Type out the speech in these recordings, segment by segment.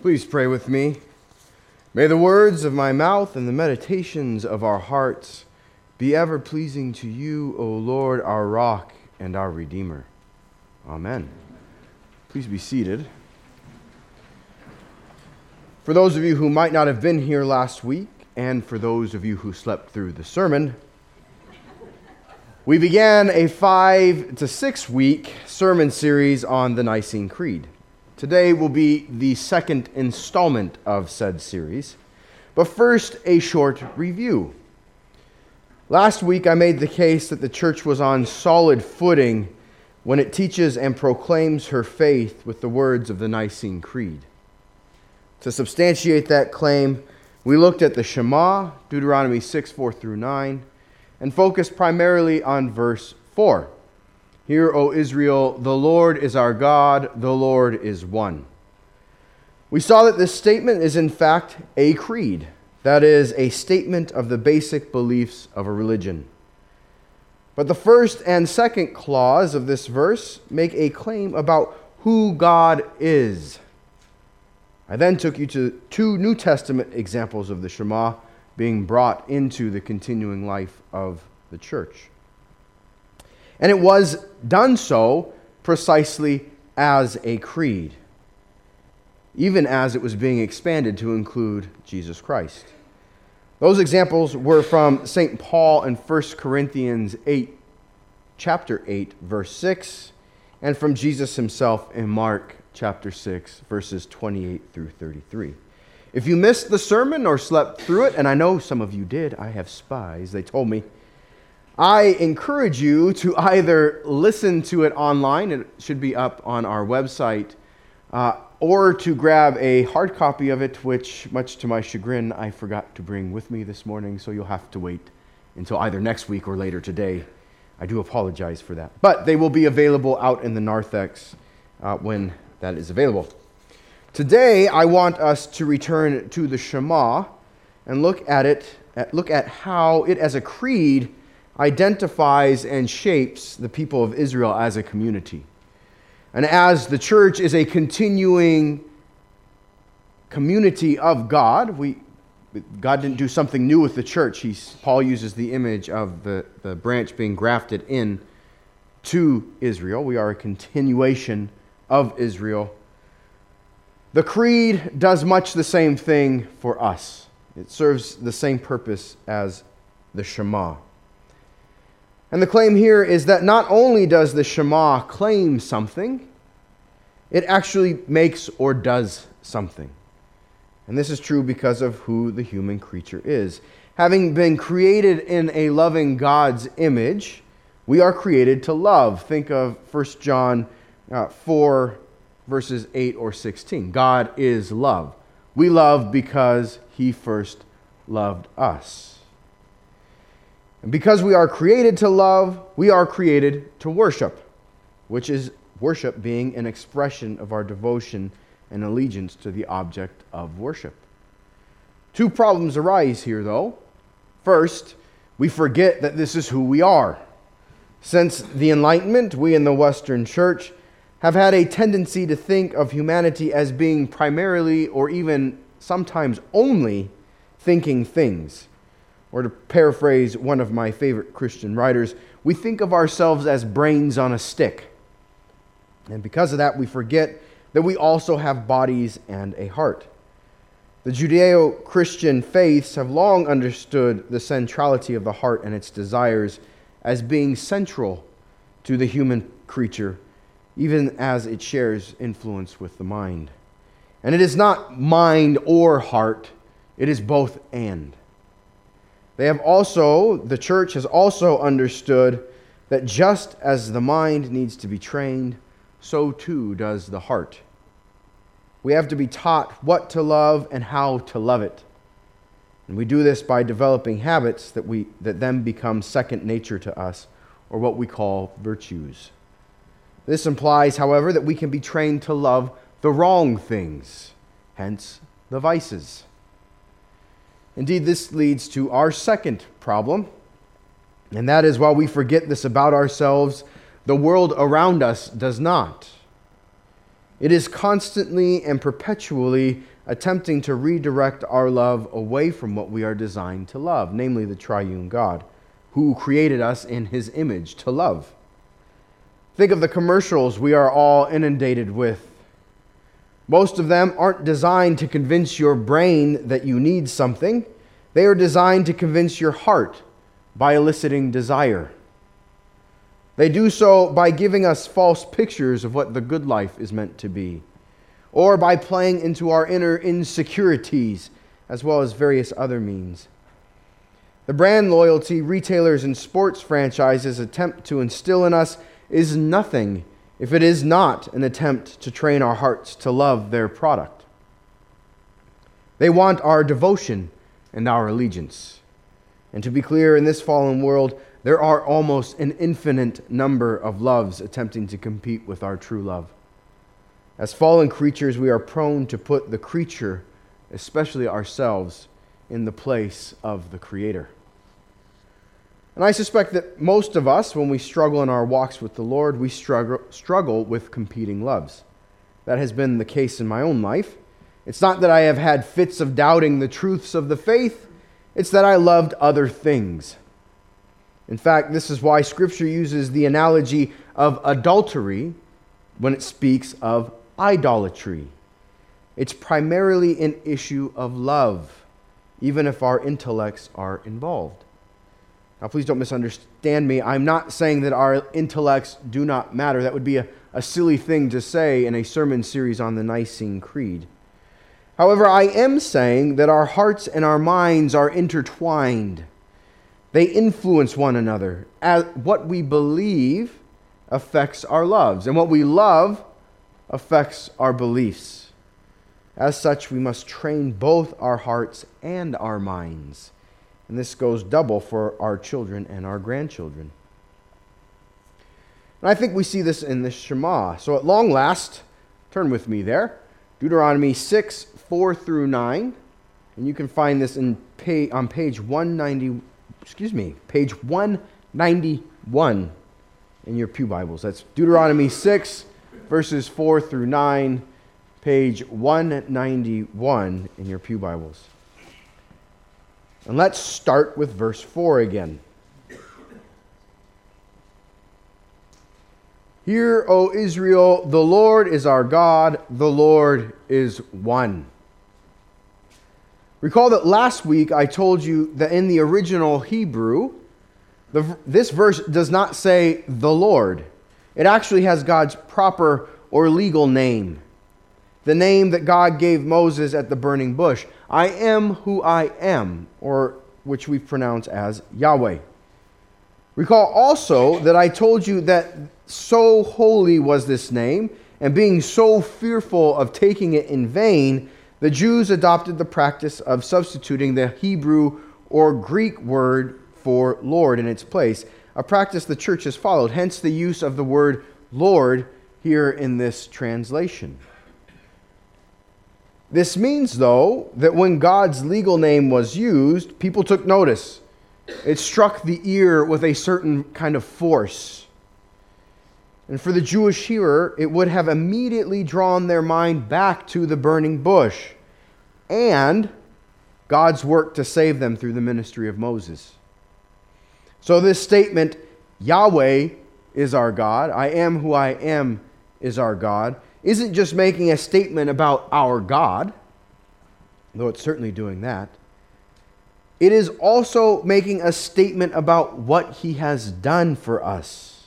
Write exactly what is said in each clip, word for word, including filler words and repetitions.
Please pray with me. May the words of my mouth and the meditations of our hearts be ever pleasing to you, O Lord, our rock and our Redeemer. Amen. Please be seated. For those of you who might not have been here last week, and for those of you who slept through the sermon, we began a five to six week sermon series on the Nicene Creed. Today will be the second installment of said series, but first a short review. Last week I made the case that the church was on solid footing when it teaches and proclaims her faith with the words of the Nicene Creed. To substantiate that claim, we looked at the Shema, Deuteronomy six, four through nine, and focused primarily on verse four. Hear, O Israel, the Lord is our God, the Lord is one. We saw that this statement is in fact a creed, that is, a statement of the basic beliefs of a religion. But the first and second clause of this verse make a claim about who God is. I then took you to two New Testament examples of the Shema being brought into the continuing life of the church. And it was done so precisely as a creed, even as it was being expanded to include Jesus Christ. Those examples were from Saint Paul in First Corinthians eight, chapter eight, verse six, and from Jesus himself in Mark chapter six, verses twenty-eight through thirty-three. If you missed the sermon or slept through it, and I know some of you did, I have spies, they told me, I encourage you to either listen to it online, it should be up on our website, uh, or to grab a hard copy of it, which, much to my chagrin, I forgot to bring with me this morning, so you'll have to wait until either next week or later today. I do apologize for that. But they will be available out in the narthex uh, when that is available. Today, I want us to return to the Shema and look at it, at, look at how it as a creed identifies and shapes the people of Israel as a community. And as the church is a continuing community of God, we God didn't do something new with the church. He's, Paul uses the image of the, the branch being grafted in to Israel. We are a continuation of Israel. The creed does much the same thing for us. It serves the same purpose as the Shema. And the claim here is that not only does the Shema claim something, it actually makes or does something. And this is true because of who the human creature is. Having been created in a loving God's image, we are created to love. Think of First John uh, four, verses eight or sixteen. God is love. We love because He first loved us. And because we are created to love, we are created to worship, which is worship being an expression of our devotion and allegiance to the object of worship. Two problems arise here, though. First, we forget that this is who we are. Since the Enlightenment, we in the Western Church have had a tendency to think of humanity as being primarily, or even sometimes only, thinking things. Or to paraphrase one of my favorite Christian writers, we think of ourselves as brains on a stick. And because of that, we forget that we also have bodies and a heart. The Judeo-Christian faiths have long understood the centrality of the heart and its desires as being central to the human creature, even as it shares influence with the mind. And it is not mind or heart, it is both and. They have also, the church has also understood that just as the mind needs to be trained, so too does the heart. We have to be taught what to love and how to love it. And we do this by developing habits that we that then become second nature to us, or what we call virtues. This implies, however, that we can be trained to love the wrong things, hence the vices. Indeed, this leads to our second problem, and that is, while we forget this about ourselves, the world around us does not. It is constantly and perpetually attempting to redirect our love away from what we are designed to love, namely the triune God, who created us in his image to love. Think of the commercials we are all inundated with. Most of them aren't designed to convince your brain that you need something. They are designed to convince your heart by eliciting desire. They do so by giving us false pictures of what the good life is meant to be, or by playing into our inner insecurities, as well as various other means. The brand loyalty retailers and sports franchises attempt to instill in us is nothing if it is not an attempt to train our hearts to love their product. They want our devotion and our allegiance. And to be clear, in this fallen world, there are almost an infinite number of loves attempting to compete with our true love. As fallen creatures, we are prone to put the creature, especially ourselves, in the place of the Creator. And I suspect that most of us, when we struggle in our walks with the Lord, we struggle, struggle with competing loves. That has been the case in my own life. It's not that I have had fits of doubting the truths of the faith. It's that I loved other things. In fact, this is why Scripture uses the analogy of adultery when it speaks of idolatry. It's primarily an issue of love, even if our intellects are involved. Now, please don't misunderstand me. I'm not saying that our intellects do not matter. That would be a, a silly thing to say in a sermon series on the Nicene Creed. However, I am saying that our hearts and our minds are intertwined. They influence one another. As what we believe affects our loves, and what we love affects our beliefs. As such, we must train both our hearts and our minds. And this goes double for our children and our grandchildren. And I think we see this in the Shema. So at long last, turn with me there, Deuteronomy six, four through nine. And you can find this in pay, on page one ninety, excuse me, page one ninety-one in your pew Bibles. That's Deuteronomy six, verses four through nine, page one ninety-one in your pew Bibles. And let's start with verse four again. Hear, O Israel, the Lord is our God, the Lord is one. Recall that last week I told you that in the original Hebrew, the, this verse does not say the Lord. It actually has God's proper or legal name. The name that God gave Moses at the burning bush. I am who I am, or which we pronounce as Yahweh. Recall also that I told you that so holy was this name, and being so fearful of taking it in vain, the Jews adopted the practice of substituting the Hebrew or Greek word for Lord in its place, a practice the church has followed, hence the use of the word Lord here in this translation. This means, though, that when God's legal name was used, people took notice. It struck the ear with a certain kind of force. And for the Jewish hearer, it would have immediately drawn their mind back to the burning bush and God's work to save them through the ministry of Moses. So this statement, Yahweh is our God, I am who I am is our God, isn't just making a statement about our God, though it's certainly doing that. It is also making a statement about what He has done for us.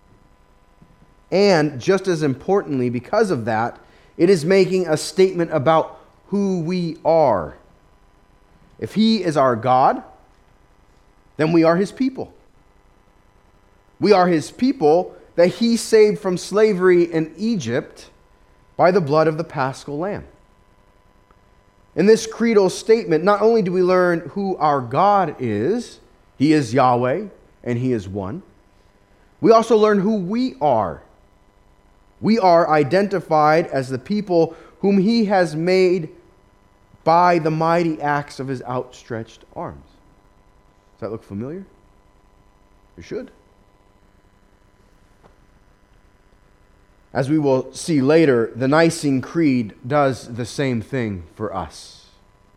And just as importantly, because of that, it is making a statement about who we are. If He is our God, then we are His people. We are His people that He saved from slavery in Egypt by the blood of the Paschal Lamb. In this creedal statement, not only do we learn who our God is, He is Yahweh and He is one, we also learn who we are. We are identified as the people whom He has made by the mighty acts of His outstretched arms. Does that look familiar? It should. As we will see later, the Nicene Creed does the same thing for us.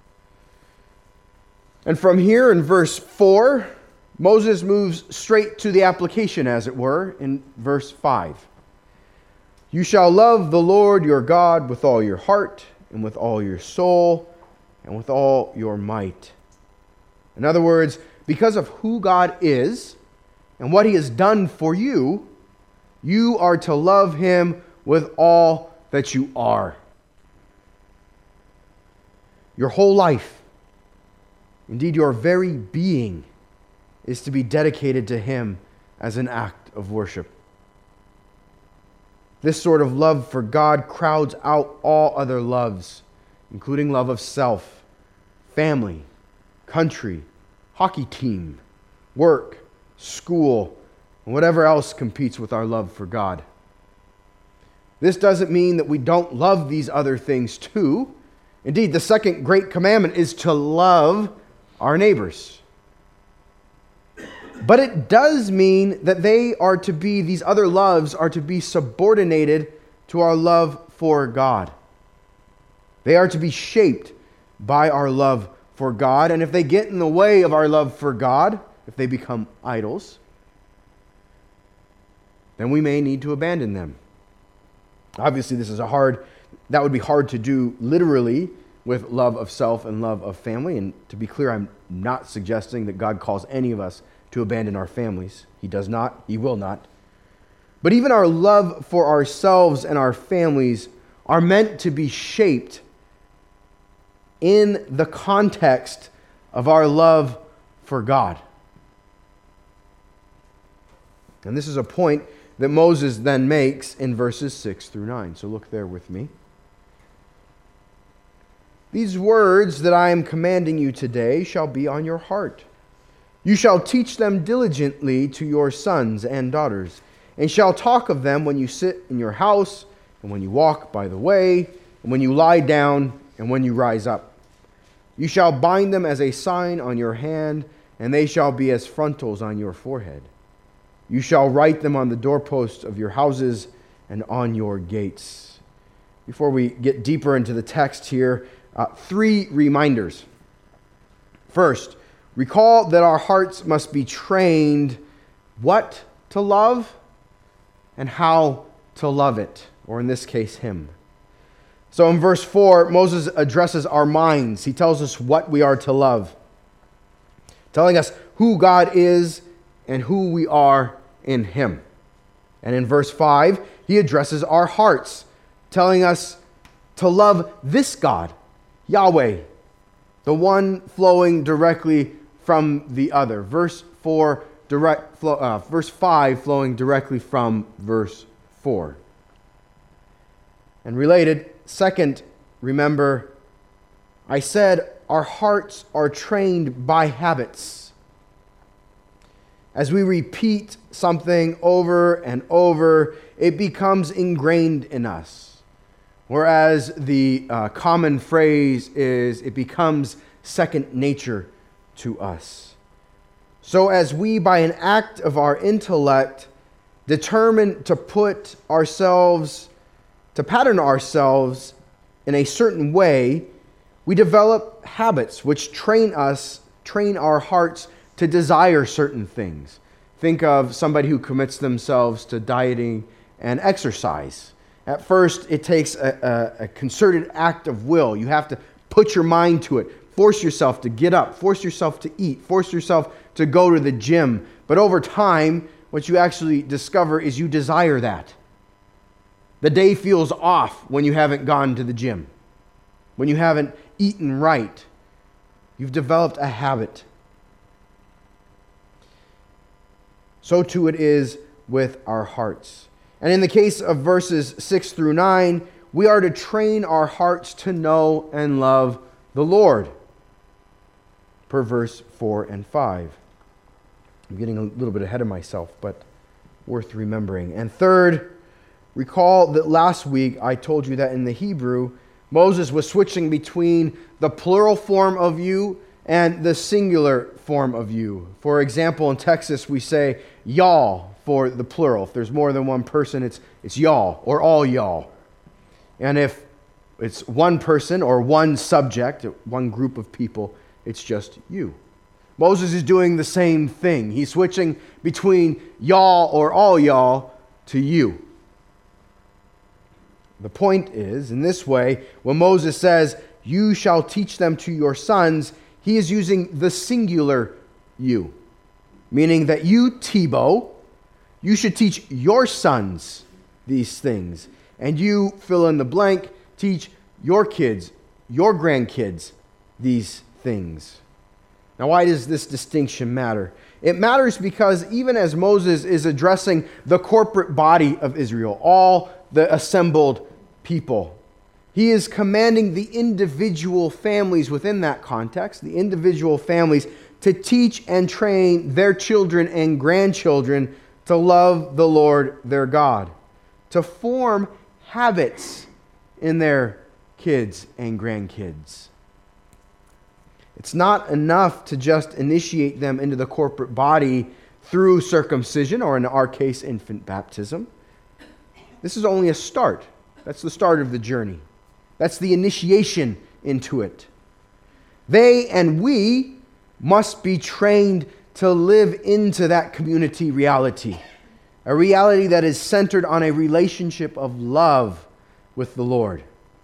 And from here in verse four, Moses moves straight to the application, as it were, in verse five. You shall love the Lord your God with all your heart, and with all your soul, and with all your might. In other words, because of who God is and what He has done for you, you are to love Him with all that you are. Your whole life, indeed your very being, is to be dedicated to Him as an act of worship. This sort of love for God crowds out all other loves, including love of self, family, country, hockey team, work, school, and whatever else competes with our love for God. This doesn't mean that we don't love these other things too. Indeed, the second great commandment is to love our neighbors. But it does mean that they are to be, these other loves are to be subordinated to our love for God. They are to be shaped by our love for God. And if they get in the way of our love for God, if they become idols, then we may need to abandon them. Obviously, this is a hard, that would be hard to do literally with love of self and love of family. And to be clear, I'm not suggesting that God calls any of us to abandon our families. He does not. He will not. But even our love for ourselves and our families are meant to be shaped in the context of our love for God. And this is a point that Moses then makes in verses six through nine. So look there with me. These words that I am commanding you today shall be on your heart. You shall teach them diligently to your sons and daughters, and shall talk of them when you sit in your house, and when you walk by the way, and when you lie down, and when you rise up. You shall bind them as a sign on your hand, and they shall be as frontals on your forehead. You shall write them on the doorposts of your houses and on your gates. Before we get deeper into the text here, uh, three reminders. First, recall that our hearts must be trained what to love and how to love it, or in this case, Him. So in verse four, Moses addresses our minds. He tells us what we are to love, telling us who God is and who we are in Him. And in verse five, he addresses our hearts, telling us to love this God, Yahweh, the one flowing directly from the other. Verse four, direct, flow, uh, verse five flowing directly from verse four. And related, second, remember, I said our hearts are trained by habits. As we repeat something over and over, it becomes ingrained in us. Whereas the uh, common phrase is, it becomes second nature to us. So as we, by an act of our intellect, determine to put ourselves, to pattern ourselves in a certain way, we develop habits which train us, train our hearts to desire certain things. Think of somebody who commits themselves to dieting and exercise. At first, it takes a, a, a concerted act of will. You have to put your mind to it. Force yourself to get up. Force yourself to eat. Force yourself to go to the gym. But over time, what you actually discover is you desire that. The day feels off when you haven't gone to the gym, when you haven't eaten right. You've developed a habit. So too it is with our hearts. And in the case of verses six through nine, we are to train our hearts to know and love the Lord, per verse four and five. I'm getting a little bit ahead of myself, but worth remembering. And third, recall that last week I told you that in the Hebrew, Moses was switching between the plural form of you and the singular form of you. For example, in Texas we say y'all for the plural. If there's more than one person, it's, it's y'all or all y'all. And if it's one person or one subject, one group of people, it's just you. Moses is doing the same thing. He's switching between y'all or all y'all to you. The point is, in this way, when Moses says, "You shall teach them to your sons," he is using the singular you, meaning that you, Tebow, you should teach your sons these things. And you, fill in the blank, teach your kids, your grandkids, these things. Now, why does this distinction matter? It matters because even as Moses is addressing the corporate body of Israel, all the assembled people, he is commanding the individual families within that context, the individual families, to teach and train their children and grandchildren to love the Lord their God, to form habits in their kids and grandkids. It's not enough to just initiate them into the corporate body through circumcision, or in our case, infant baptism. This is only a start. That's the start of the journey. That's the initiation into it. They and we must be trained to live into that community reality, a reality that is centered on a relationship of love with the Lord.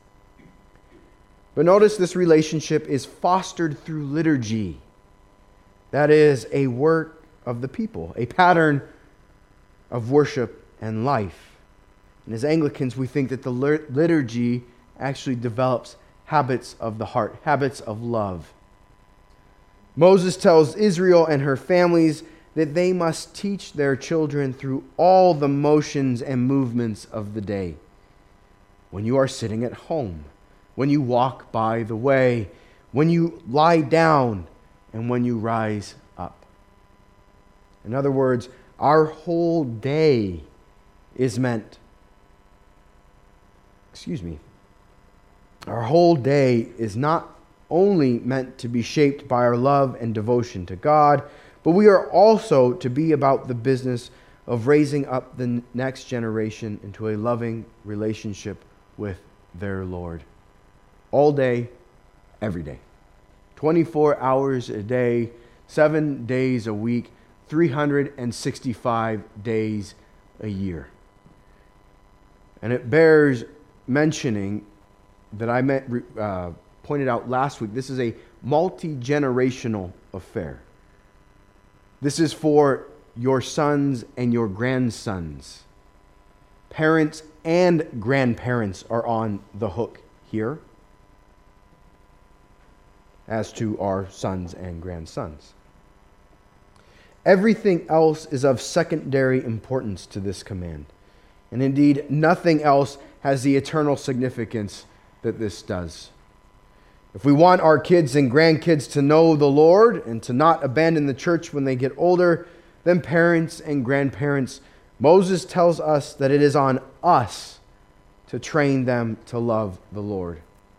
But notice this relationship is fostered through liturgy. That is a work of the people, a pattern of worship and life. And as Anglicans, we think that the liturgy actually develops habits of the heart, habits of love. Moses tells Israel and her families that they must teach their children through all the motions and movements of the day. When you are sitting at home, when you walk by the way, when you lie down, and when you rise up. In other words, our whole day is meant, excuse me, our whole day is not only meant to be shaped by our love and devotion to God, but we are also to be about the business of raising up the next generation into a loving relationship with their Lord. All day, every day. twenty-four hours a day, seven days a week, three hundred sixty-five days a year. And it bears mentioning that I met, uh, pointed out last week, this is a multi-generational affair. This is for your sons and your grandsons. Parents and grandparents are on the hook here, as to our sons and grandsons. Everything else is of secondary importance to this command. And indeed, nothing else has the eternal significance that this does. If we want our kids and grandkids to know the Lord and to not abandon the church when they get older, then parents and grandparents, Moses tells us that it is on us to train them to love the Lord.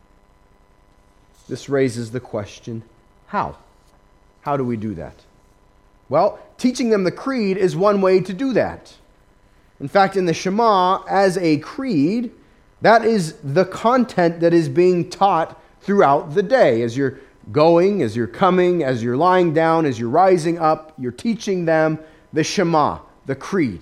This raises the question, how? How do we do that? Well, teaching them the creed is one way to do that. In fact, in the Shema, as a creed, that is the content that is being taught throughout the day. As you're going, as you're coming, as you're lying down, as you're rising up, you're teaching them the Shema, the creed.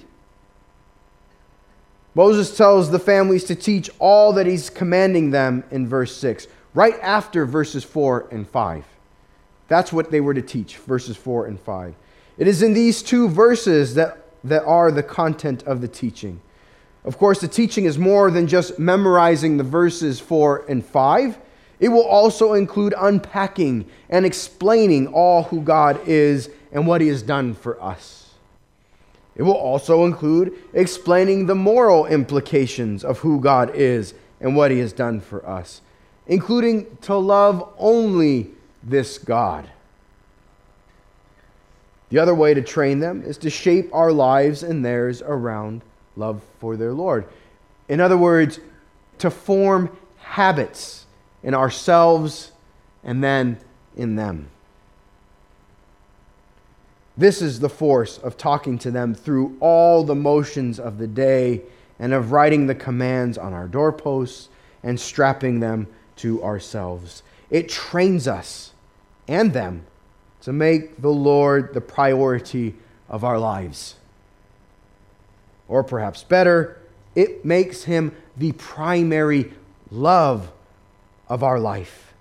Moses tells the families to teach all that he's commanding them in verse six. Right after verses four and five. That's what they were to teach, verses four and five. It is in these two verses that, that are the content of the teaching. Of course, the teaching is more than just memorizing the verses four and five. It will also include unpacking and explaining all who God is and what he has done for us. It will also include explaining the moral implications of who God is and what he has done for us, including to love only this God. The other way to train them is to shape our lives and theirs around love for their Lord. In other words, to form habits in ourselves and then in them. This is the force of talking to them through all the motions of the day and of writing the commands on our doorposts and strapping them to ourselves. It trains us and them to make the Lord the priority of our lives. Or perhaps better, it makes him the primary love of our life.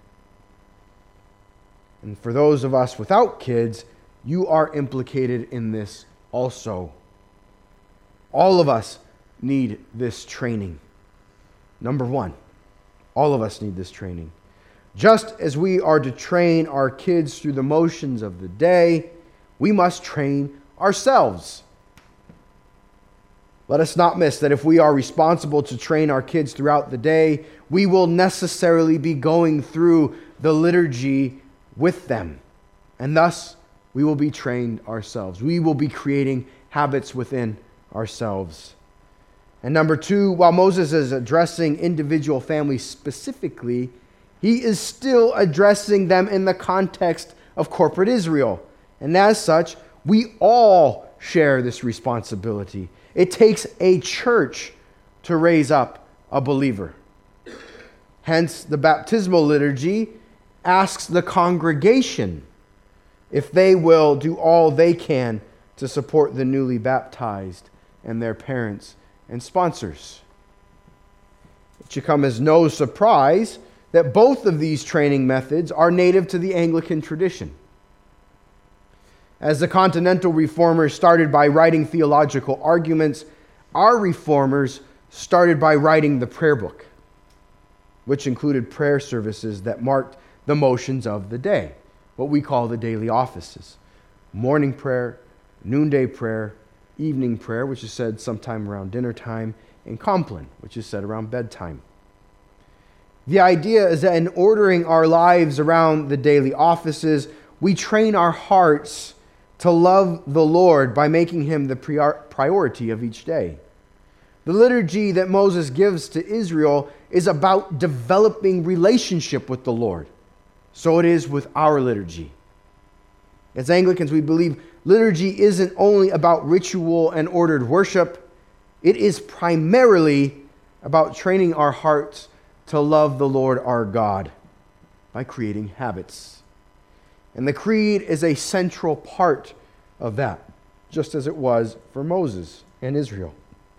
And for those of us without kids, you are implicated in this also. All of us need this training. Number one, all of us need this training. Just as we are to train our kids through the motions of the day, we must train ourselves. Let us not miss that if we are responsible to train our kids throughout the day, we will necessarily be going through the liturgy with them. And thus, we will be trained ourselves. We will be creating habits within ourselves. And number two, while Moses is addressing individual families specifically, he is still addressing them in the context of corporate Israel. And as such, we all share this responsibility. It takes a church to raise up a believer. Hence, the baptismal liturgy asks the congregation if they will do all they can to support the newly baptized and their parents and sponsors. It should come as no surprise that both of these training methods are native to the Anglican tradition. As the Continental Reformers started by writing theological arguments, our Reformers started by writing the prayer book, which included prayer services that marked the motions of the day, what we call the daily offices. Morning prayer, noonday prayer, evening prayer, which is said sometime around dinner time, and Compline, which is said around bedtime. The idea is that in ordering our lives around the daily offices, we train our hearts to love the Lord by making him the priority of each day. The liturgy that Moses gives to Israel is about developing relationship with the Lord. So it is with our liturgy. As Anglicans, we believe liturgy isn't only about ritual and ordered worship. It is primarily about training our hearts to love the Lord our God by creating habits. And the creed is a central part of that, just as it was for Moses and Israel.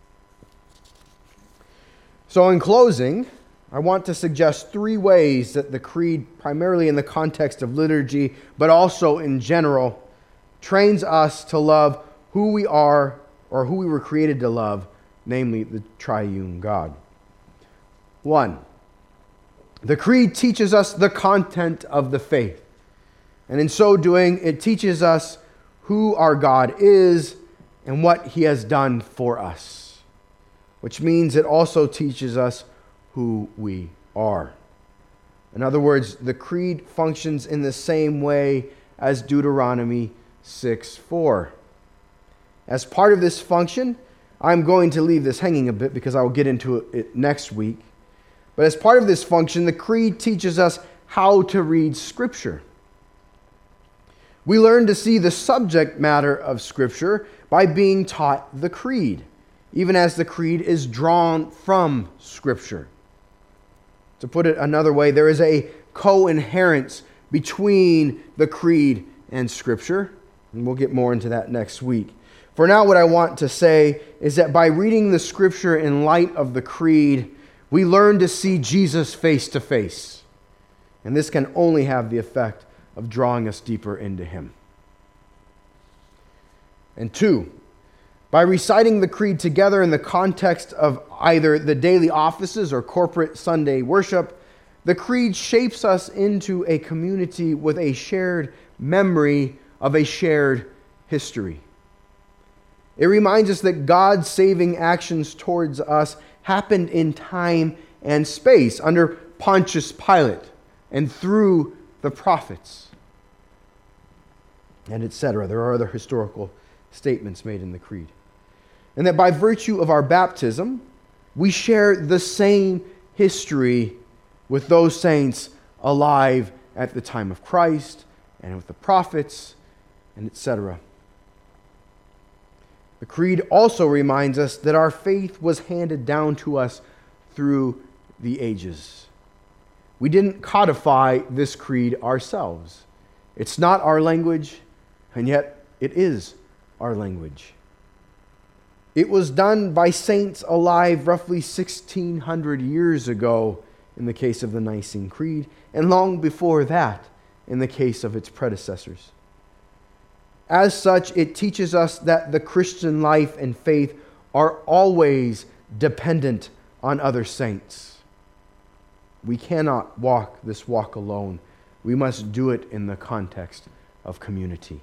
So in closing, I want to suggest three ways that the creed, primarily in the context of liturgy, but also in general, trains us to love who we are or who we were created to love, namely the triune God. One, the creed teaches us the content of the faith. And in so doing, it teaches us who our God is and what he has done for us, which means it also teaches us who we are. In other words, the creed functions in the same way as Deuteronomy six four. As part of this function, I'm going to leave this hanging a bit because I will get into it next week. But as part of this function, the creed teaches us how to read Scripture. We learn to see the subject matter of Scripture by being taught the creed, even as the creed is drawn from Scripture. To put it another way, there is a co-inherence between the creed and Scripture, and we'll get more into that next week. For now, what I want to say is that by reading the Scripture in light of the creed, we learn to see Jesus face to face. And this can only have the effect of drawing us deeper into him. And two, by reciting the creed together in the context of either the daily offices or corporate Sunday worship, the creed shapes us into a community with a shared memory of a shared history. It reminds us that God's saving actions towards us happened in time and space under Pontius Pilate and through the prophets, and et cetera. There are other historical statements made in the creed. And that by virtue of our baptism, we share the same history with those saints alive at the time of Christ and with the prophets, and et cetera. The creed also reminds us that our faith was handed down to us through the ages. We didn't codify this creed ourselves. It's not our language, and yet it is our language. It was done by saints alive roughly sixteen hundred years ago in the case of the Nicene Creed, and long before that in the case of its predecessors. As such, it teaches us that the Christian life and faith are always dependent on other saints. We cannot walk this walk alone. We must do it in the context of community.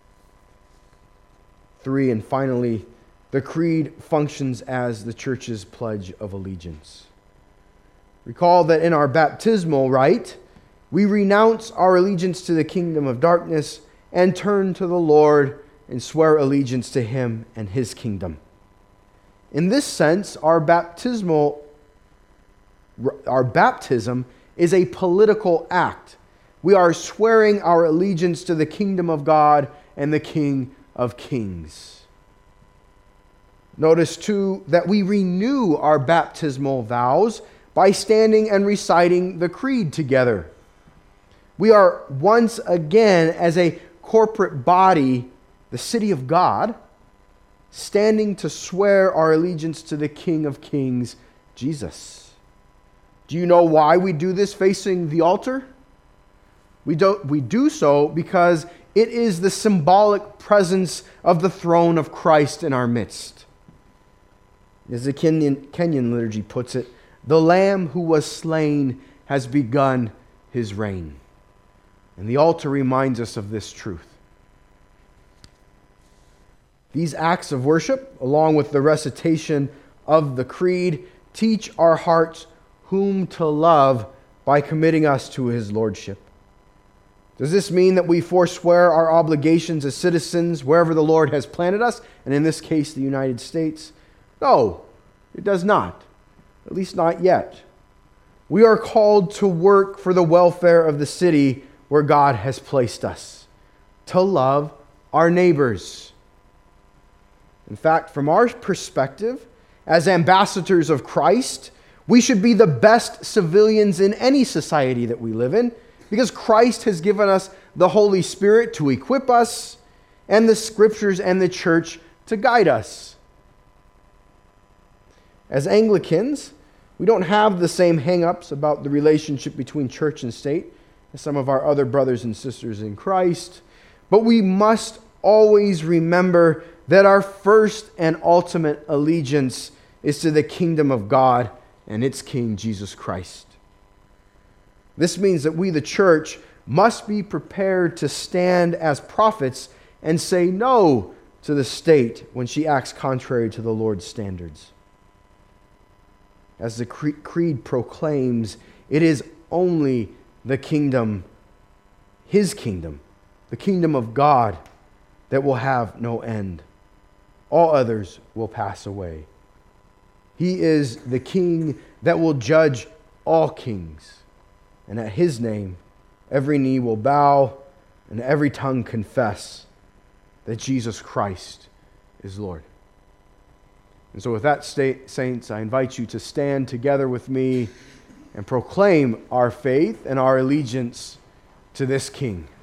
Three, and finally, the creed functions as the church's pledge of allegiance. Recall that in our baptismal rite, we renounce our allegiance to the kingdom of darkness and turn to the Lord and swear allegiance to Him and His kingdom. In this sense, our baptismal, our baptism is a political act. We are swearing our allegiance to the kingdom of God and the King of Kings. Notice, too, that we renew our baptismal vows by standing and reciting the creed together. We are once again, as a corporate body, the city of God, standing to swear our allegiance to the King of Kings, Jesus. Do you know why we do this facing the altar? We do, we do so because it is the symbolic presence of the throne of Christ in our midst. As the Kenyan, Kenyan liturgy puts it, the Lamb who was slain has begun His reign. And the altar reminds us of this truth. These acts of worship, along with the recitation of the creed, teach our hearts whom to love by committing us to His lordship. Does this mean that we forswear our obligations as citizens wherever the Lord has planted us, and in this case, the United States? No, it does not. At least not yet. We are called to work for the welfare of the city where God has placed us, to love our neighbors. In fact, from our perspective, as ambassadors of Christ, we should be the best civilians in any society that we live in, because Christ has given us the Holy Spirit to equip us, and the Scriptures and the church to guide us. As Anglicans, we don't have the same hang-ups about the relationship between church and state as some of our other brothers and sisters in Christ, but we must always remember that our first and ultimate allegiance is to the kingdom of God and its King, Jesus Christ. This means that we, the church, must be prepared to stand as prophets and say no to the state when she acts contrary to the Lord's standards. As the creed proclaims, it is only the kingdom, His kingdom, the kingdom of God, that will have no end. All others will pass away. He is the King that will judge all kings. And at His name, every knee will bow and every tongue confess that Jesus Christ is Lord. And so with that, state, saints, I invite you to stand together with me and proclaim our faith and our allegiance to this King.